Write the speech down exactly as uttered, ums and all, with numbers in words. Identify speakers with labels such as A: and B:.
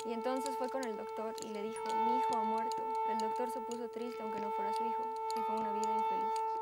A: Y entonces fue con el doctor y le dijo, mi hijo ha muerto. El doctor se puso triste aunque no fuera su hijo, y fue una vida infeliz.